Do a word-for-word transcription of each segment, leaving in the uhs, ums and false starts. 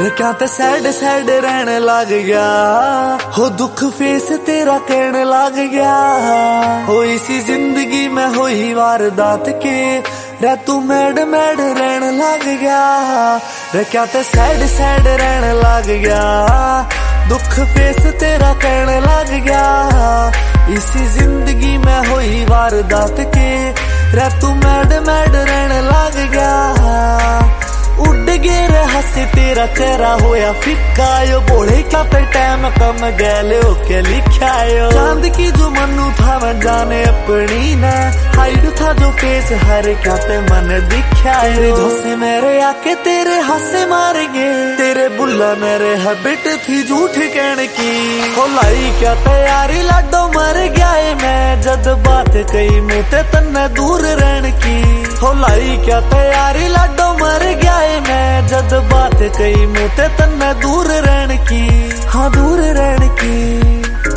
क्या ते sad sad रहने लग गया हो, दुख फेस तेरा कहने लग गया हो। इसी जिंदगी में हुई वारदात के रे तू मैड मैड रहने लग गया रे। क्या ते सैड सैड रहने लग गया, दुख फेस तेरा कहने लग गया। इसी जिंदगी में हुई वारदात के रे तू मैड मैड रहने लग गया। उड़ गए रे हंसे तेरा चेहरा होया फिक्का यो, बोले क्या ते टाइम कम गैले होके लिखा यो। चांद की जो मनु था मैं जाने अपनी न, हाइड था जो फेस हर क्या ते मन दिखा यो। धोसे मेरे आके तेरे हासे मारेंगे, तेरे बुल्ला मेरे हैबिट थी झूठ कहने की। हो लाई क्या तैयारी लाडो मर गया है मैं, जद बात कही मुँह तन्ने दूर रहने की। हो लाई क्या तैयारी लाडो मर गया है मैं, जद बात कही मुँह तन्ने दूर रहने की। हाँ दूर रहने की।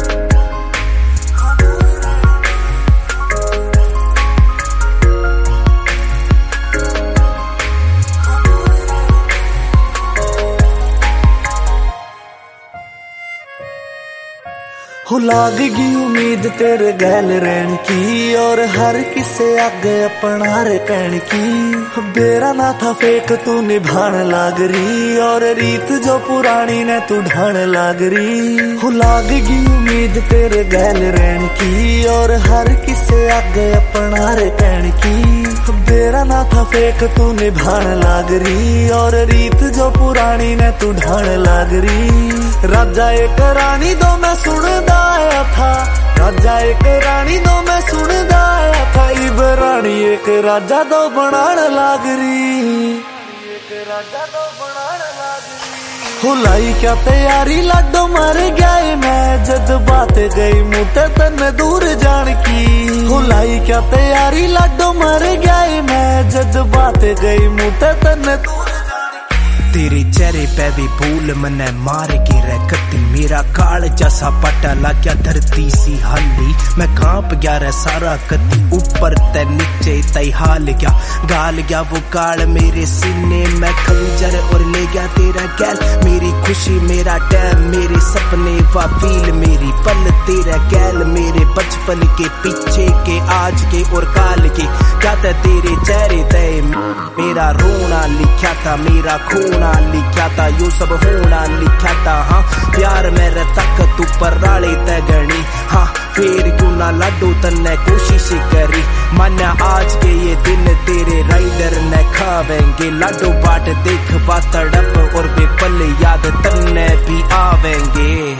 हो लाग गई उम्मीद तेरे गैल रहने की, और हर किसे आगे अपना रे कहने की। बेरा ना था फेक तू निभान लाग रही, और रीत जो पुरानी ने तू ढान लाग रही। हो लाग गई उम्मीद तेरे गैल रहने की, और हर किसे आगे अपना रे कहने की। बेरा ना था फेक तू निभान लाग रही, और रीत जो पुरानी ने तू ढान लाग रही। राजा एक रानी दो मैं सुनदा आया था, राजा एक रानी दो मैं सुनदा आया था। इब रानी एक राजा दो बनान लाग रही, एक राजा दो बनान लाग रही। हो लाई क्या तैयारी लाडो मर गया मैं, जद बात गई मुँह तन्ने दूर जान की। हो लाई क्या तैयारी लाडो मर गया मैं, जद बात गई मुँह तन्ने दूर। तेरे चेहरे पे भी फूल मने मार के रखती, मेरा काल जैसा पटा लग्या धरती सी हल्ली। मैं कांप गया रे सारा कती, ऊपर ते नीचे तई हाल गया गाल गया वो काल मेरे सीने में खंजर, और ले गया तेरा गैल मेरी खुशी मेरा टैम मेरे सपने वा फील मेरी पल। तेरा गैल मेरे बचपन के पीछे के आज के और काल के, क्या था तेरे चेहरे ते मेरा रोना लिखा था, मेरा खून लिखा था, यो सब होना लिखा था। हाँ प्यार मेरे तक तू पर राले तगनी, हाँ फिर क्यों ना लाडो तन्ने कोशिश करी। माना आज के ये दिन तेरे राइडर ने खावेंगे, लाडो बाट देख बा तड़प और बेपल याद तन्ने भी आवेंगे।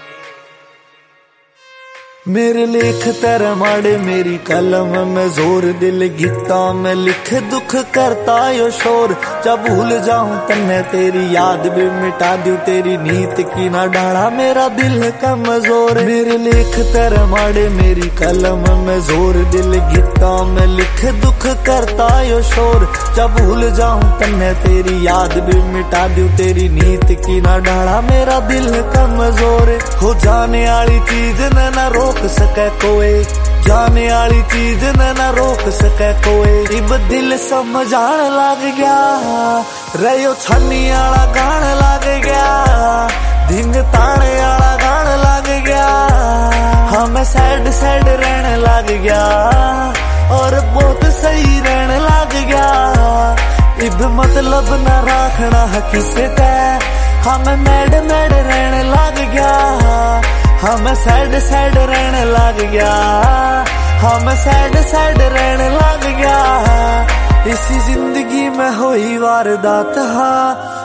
मेरे लेख तेरे माड़े मेरी कलम में जोर, दिल गीता में लिख दुख करता यो शोर। जब भूल जाऊं तन्ने तेरी याद भी मिटा दूं, तेरी नीत की ना डाला मेरा दिल कमजोर। मेरे लेख तेरे माड़े मेरी कलम में जोर, दिल गीता में लिख दुख करता यो शोर। जब भूल जाऊं तन्ने तेरी याद भी मिटा दूं, तेरी नीत की ना डाला मेरा दिल कमजोर। हो जाने वाली चीज न ना रोक सके कोई, जाने वाली चीज न ना रोक सके कोई। इब दिल समझान लग गया रयो छन्नी आला गान लग गया, धिंग ताने आला गान लग गया। हाँ मैं सैड सैड रहने लग गया, और बहुत सही रहने लग गया। इब मतलब न रखना है किसे ते, हाँ मैं मैड मैड रहने लग गया। हाँ मैं सैड सैड रहने लग गया, हाँ मैं सैड सैड रहने लग गया। इसी जिंदगी में हुई वारदात हाँ